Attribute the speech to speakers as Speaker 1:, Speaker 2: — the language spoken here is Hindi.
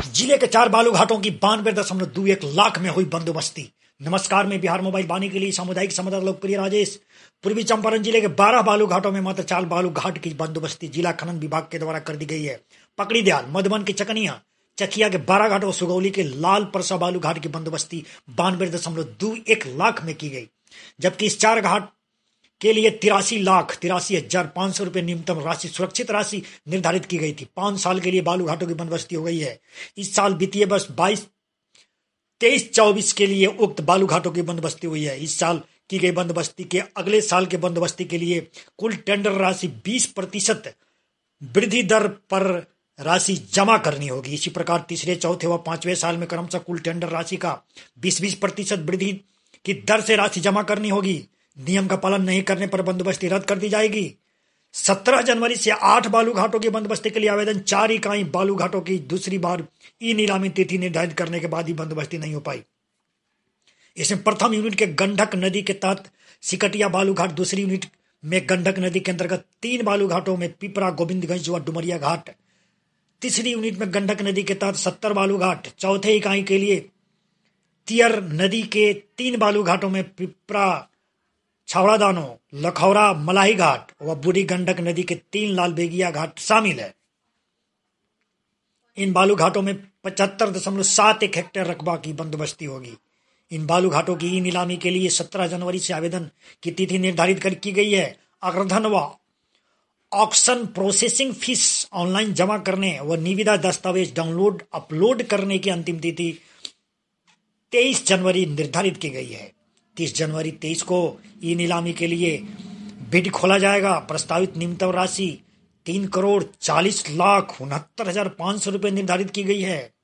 Speaker 1: जिले के 4 बालू घाटों की 92.21 लाख में हुई बंदोबस्ती। नमस्कार, मैं बिहार मोबाइल वाणी के लिए सामुदायिक संवाददाता लोकप्रिय राजेश। पूर्वी चंपारण जिले के 12 बालू घाटों में मात्र 4 बालू घाट की बंदोबस्ती जिला खनन विभाग के द्वारा कर दी गई है। पकड़ी दयाल, मधुबन के चकनिया, चकिया के 12 घाट और सुगौली के लाल परसा बालू घाट की बंदोबस्ती 92.21 लाख में की गई, जबकि इस 4 घाट के लिए 83,83,500 रुपए न्यूनतम राशि सुरक्षित राशि निर्धारित की गई थी। 5 साल के लिए बालू घाटों की बंदोबस्ती हो गई है। इस साल वित्तीय वर्ष 23-24 के लिए उक्त बालू घाटों की बंदोबस्ती हुई है। इस साल की गई बंदोबस्ती के अगले साल के बंदोबस्ती के लिए कुल टेंडर राशि 20% वृद्धि दर पर राशि जमा करनी होगी। इसी प्रकार तीसरे, चौथे व 5वें साल में क्रमशः कुल टेंडर राशि का 20% वृद्धि की दर से राशि जमा करनी होगी। नियम का पालन नहीं करने पर बंदोबस्ती रद्द कर दी जाएगी। 17 जनवरी से 8 बालू घाटों की बंदोबस्ती के लिए आवेदन। 4 इकाई बालू घाटों की दूसरी बार ई नीलामी तिथि निर्धारित करने के बाद ही बंदोबस्ती नहीं हो पाई। इसमें प्रथम यूनिट के गंडक नदी के तहत सिकटिया बालू घाट, दूसरी यूनिट में गंडक नदी के अंतर्गत 3 बालू घाटों में पिपरा, गोविंदगंज व डुमरिया घाट, तीसरी यूनिट में गंडक नदी के तहत 70 बालू घाट, चौथे इकाई के लिए तियर नदी के 3 बालू घाटों में पिपरा, छावड़ादानो, लखौरा, मलाही घाट व बूढ़ी गंडक नदी के 3 लाल बेगिया घाट शामिल है। इन बालू घाटों में 75.71 हेक्टेयर रकबा की बंदोबस्ती होगी। इन बालू घाटों की ई नीलामी के लिए 17 जनवरी से आवेदन की तिथि निर्धारित की गई है। अग्रधन व ऑक्शन प्रोसेसिंग फीस ऑनलाइन जमा करने व निविदा दस्तावेज डाउनलोड अपलोड करने की अंतिम तिथि 23 जनवरी निर्धारित की गई है। 30 जनवरी 23 को ई नीलामी के लिए बिड खोला जाएगा। प्रस्तावित न्यूनतम राशि 3,40,69,500 रुपए निर्धारित की गई है।